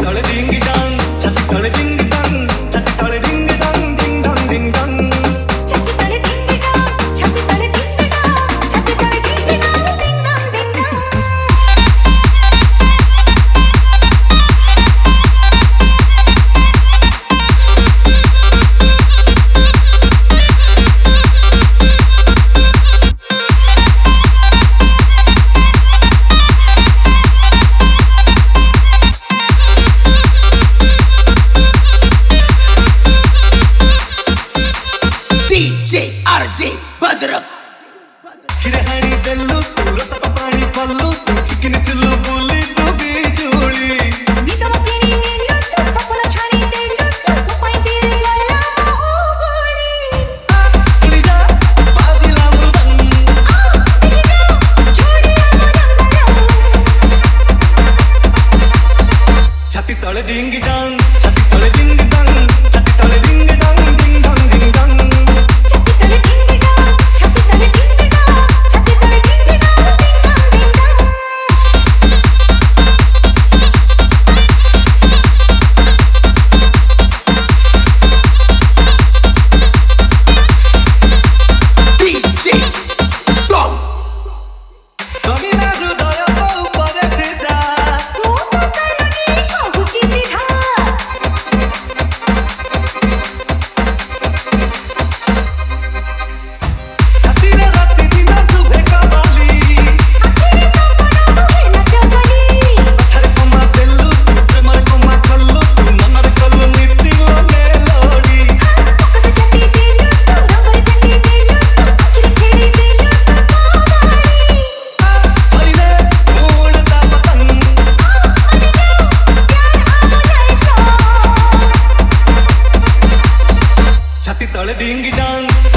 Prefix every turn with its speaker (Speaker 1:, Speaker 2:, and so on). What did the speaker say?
Speaker 1: तले डिंग डंग छत तले डिंग डंग छत तले डिंग डंग डिंग डंग डिंग डंग
Speaker 2: छत तले डिंग डंग छत तले डिंग डंग छत तले डिंग डंग डिंग डंग डिंग डंग
Speaker 3: RJ Badrak
Speaker 1: खिरहणी दल्लू तुरत पानी पल्लू चिकन चिल्लू बोली तू बिजुली
Speaker 2: विदमती नेल्लू तू सपना छाणी देल्लू तू पाई दिल गला गोली
Speaker 1: सुनी जा बाजीला मृदंग
Speaker 2: देखी जा जोड़िया रंग
Speaker 1: छाती तले डिंग डंग छाती तले डिंग डंग छाती तले डिंग डंग डिंग डंग डिंग डंग
Speaker 2: छत तले डिंग डंग छत तले डिंग डंग छत तले डिंग डंग डिंग डंग डिंग
Speaker 3: DJ Tom
Speaker 1: कविना हृदय ऊपर फिदा
Speaker 2: ମୁଁ ତ ସାଇଲନି କହୁଛି ସିଧା
Speaker 1: छाती रे राती दिन सुबह कवाली
Speaker 2: ଆଖିରେ ସପନ ହେଲା ଚଗଲି
Speaker 1: थरे कोमा देल्लू प्रेमर कोमा कल्लू मनर कल्लू नितिलो मेलोडी
Speaker 2: ପକଜ ଚାଟି ଦେଲୁ ତୁ ରଙ୍ଗରେ ଚାଟି ଦେଲୁ ତୁ ଆଖିରେ ଖେଳି ଦେଲୁ ତୁ କବାଡ଼ି
Speaker 1: हईरे उड़ता पतंग
Speaker 2: अनि जाओ प्यार आओ लाइफ
Speaker 1: छाती तले डिंग डंग